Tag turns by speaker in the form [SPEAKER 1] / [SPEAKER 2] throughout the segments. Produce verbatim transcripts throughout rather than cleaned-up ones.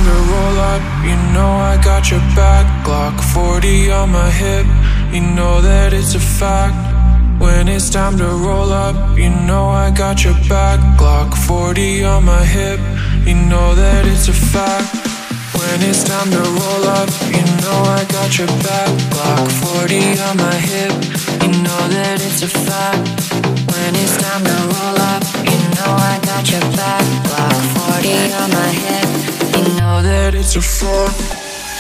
[SPEAKER 1] to roll up, you know I got your back. Glock forty on my hip, you know that it's a fact. When it's time to roll up, you know I got your back. Glock forty on my hip, you know that it's a fact. When it's time to roll up, you know I got your back. Glock forty on my hip, you know that it's a fact. When it's time to roll up, you know I got your back. Glock forty on my hip, you know that it's a fact.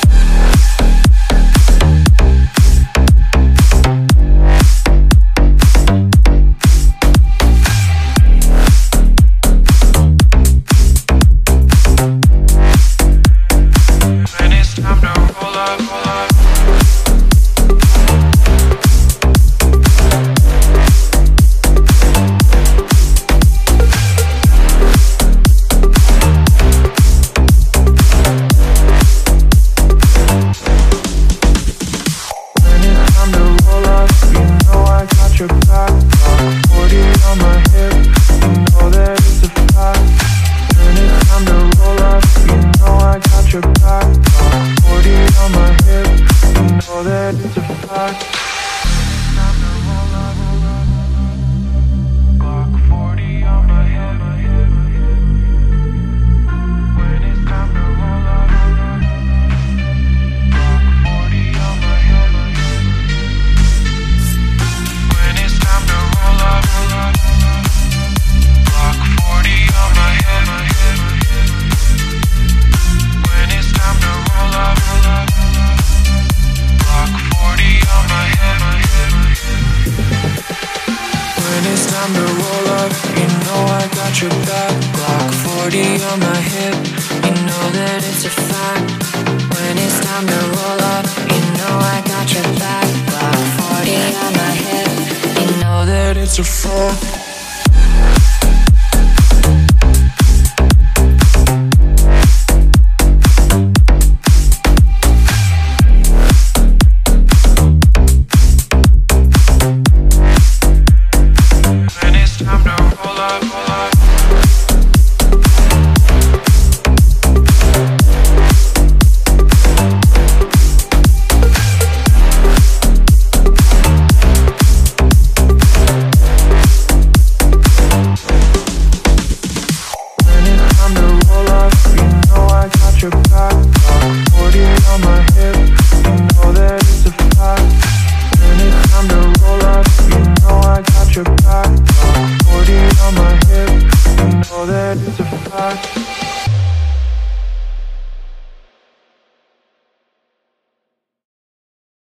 [SPEAKER 1] It's a fact. forty on my hip, you know that it's a fact.